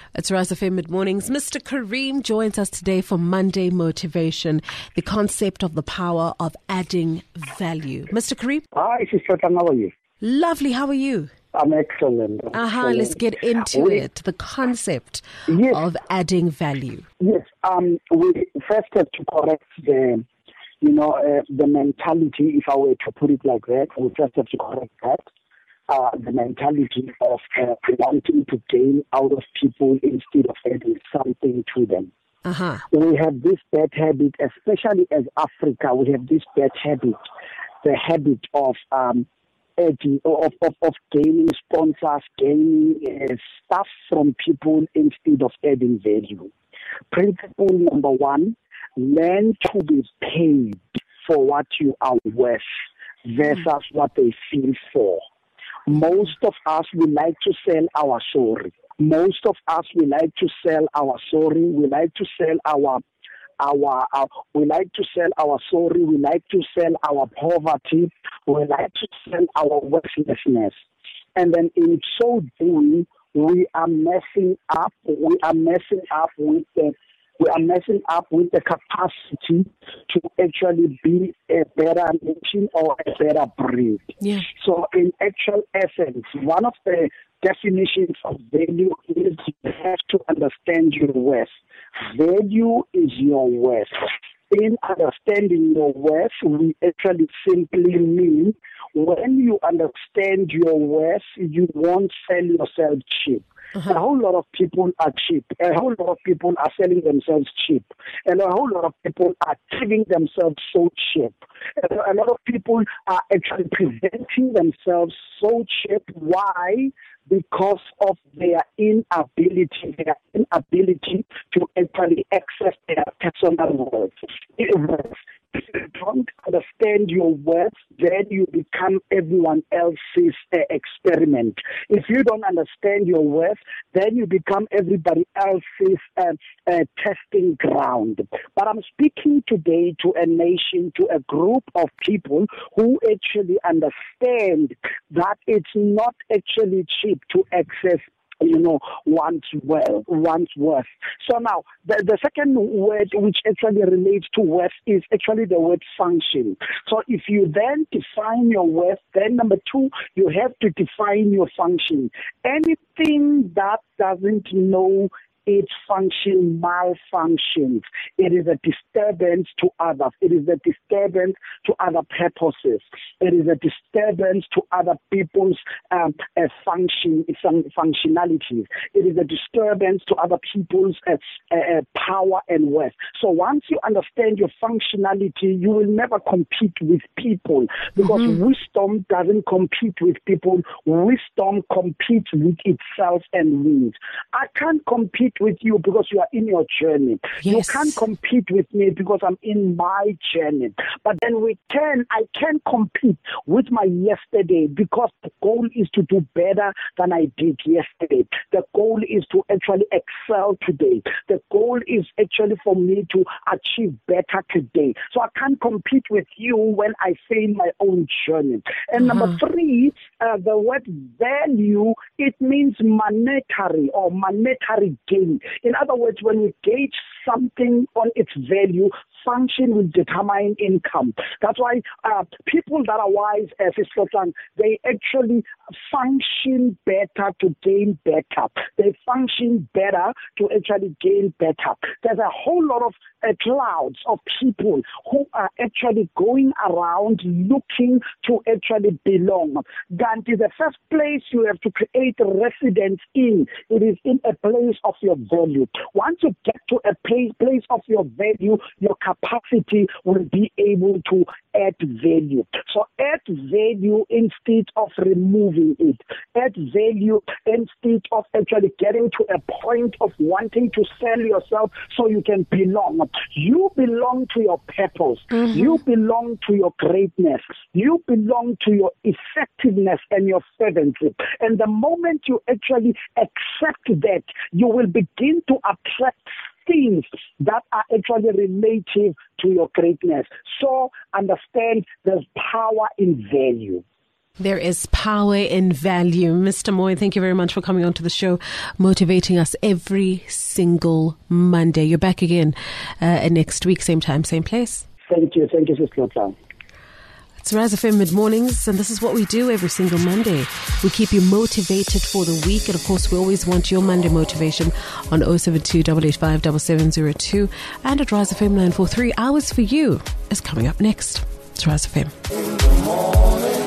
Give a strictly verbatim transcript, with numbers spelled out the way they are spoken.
It's Rise F M Mid Mornings. Mister Kareem joins us today for Monday Motivation, the concept of the power of adding value. Mister Kareem? Hi, Sister, how are you? Lovely. How are you? I'm excellent. Aha, uh-huh, let's get into we, it. The concept yes, of adding value. Yes. Um. We first have to correct the, you know, uh, the mentality. If I were to put it like that, we first have to correct that. Uh, the mentality of uh, wanting to gain out of people instead of adding something to them. Uh-huh. We have this bad habit, especially as Africa. We have this bad habit, the habit of um. Of, of, of gaining sponsors, gaining uh, stuff from people instead of adding value. Principle number one, learn to be paid for what you are worth versus mm. what they feel for. Most of us, we like to sell our story. Most of us, we like to sell our story. We like to sell our Our, our, we like to sell our sorry, we like to sell our poverty, we like to sell our worthlessness. And then in so doing, we are messing up, we are messing up with the, we are messing up with the capacity to actually be a better nation or a better breed. Yeah. So in actual essence, one of the definitions of value is you have to understand your worth. Value is your worth. In understanding your worth, we actually simply mean when you understand your worth, you won't sell yourself cheap. Uh-huh. A whole lot of people are cheap. A whole lot of people are selling themselves cheap. And a whole lot of people are giving themselves so cheap. And a lot of people are actually presenting themselves so cheap. Why? Because of their inability, their inability to actually access their personal worth. If you don't understand your worth, then you become everyone else's uh, experiment. If you don't understand your worth, then you become everybody else's uh, uh, testing ground. But I'm speaking today to a nation, to a group of people who actually understand that it's not actually cheap to access, you know, one's well, one's worth. So now, the, the second word which actually relates to worth is actually the word function. So if you then define your worth, then number two, you have to define your function. Anything that doesn't know its function malfunctions. It is a disturbance to others. It is a disturbance to other purposes. It is a disturbance to other people's um, uh, function, some functionalities. It is a disturbance to other people's uh, uh, power and worth. So once you understand your functionality, you will never compete with people because mm-hmm. wisdom doesn't compete with people. Wisdom competes with itself and wins. I can't compete with you because you are in your journey. Yes. You can't compete with me because I'm in my journey. But then we can, I can compete with my yesterday because the goal is to do better than I did yesterday. The goal is to actually excel today. The goal is actually for me to achieve better today. So I can't compete with you when I fail my own journey. And uh-huh. number three, uh, the word value, it means monetary or monetary gain. In other words, when we gauge something on its value, function will determine income. That's why uh, people that are wise, as is Slotan, they actually function better to gain better. They function better to actually gain better. There's a whole lot of uh, clouds of people who are actually going around looking to actually belong. Gandhi, the first place you have to create residence in, it is in a place of your value. Once you get to a place, place of your value, your capacity will be able to add value. So add value instead of removing it. Add value instead of actually getting to a point of wanting to sell yourself so you can belong. You belong to your purpose. Mm-hmm. You belong to your greatness. You belong to your effectiveness and your fervency. And the moment you actually accept that, you will begin to attract things that are actually relative to your greatness. So understand there's power in value. There is power in value. Mister Moyo, thank you very much for coming onto the show, motivating us every single Monday. You're back again uh, next week, same time, same place. Thank you. Thank you, Sister Plan. It's Rise F M Mid-Mornings, and this is what we do every single Monday. We keep you motivated for the week, and of course we always want your Monday motivation on oh seven two, eight eight five, seven seven zero two and at Rise F M nine four three. Hours for You is coming up next. It's Rise F M.